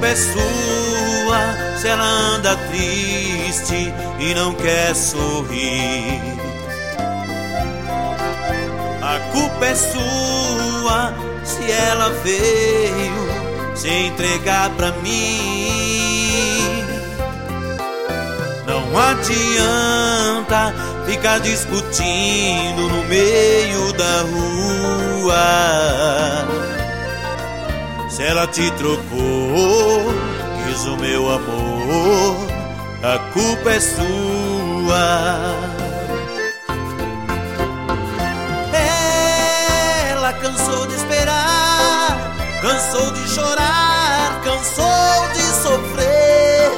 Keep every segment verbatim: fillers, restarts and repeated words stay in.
é sua se ela anda triste e não quer sorrir. A culpa é sua se ela veio se entregar pra mim. Não adianta ficar discutindo no meio da rua. Se ela te trocou, quis o meu amor, a culpa é sua. Ela cansou de esperar, cansou de chorar, cansou de sofrer.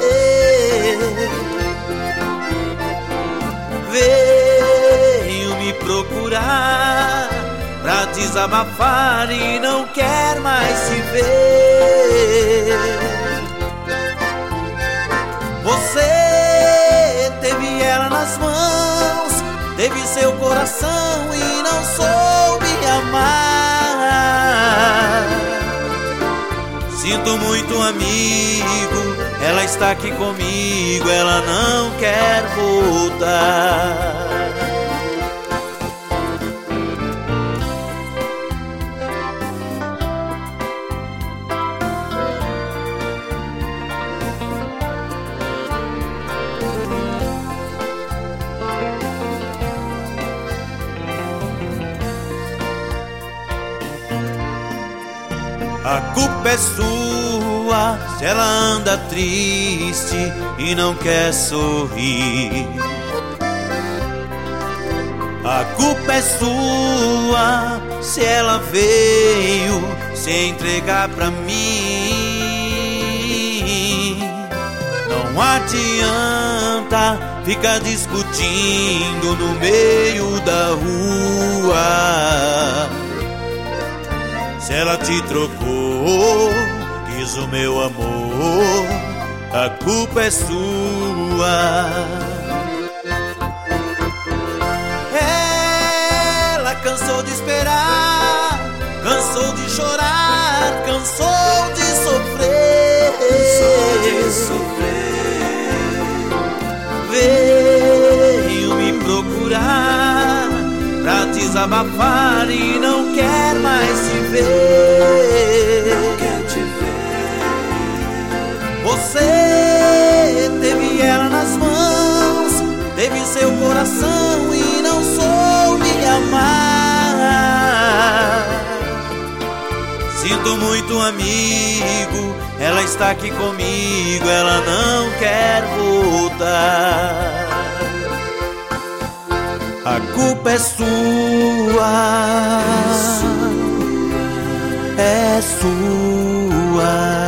Veio me procurar pra desabafar e não quer mais se ver. Você teve ela nas mãos, teve seu coração e não soube amar. Sinto muito, amigo, ela está aqui comigo, ela não quer voltar. A culpa é sua se ela anda triste e não quer sorrir. A culpa é sua se ela veio se entregar pra mim. Não adianta ficar discutindo no meio da rua. Se ela te trocou, quis o meu amor, a culpa é sua. Ela cansou de esperar, cansou de chorar, cansou de sofrer. Cansou de sofrer. Veio me procurar pra desabafar e não quer mais te ver. Não quer te ver. Você teve ela nas mãos, teve seu coração e não soube amar. Sinto muito, amigo, ela está aqui comigo, ela não quer voltar. A culpa é sua, é sua.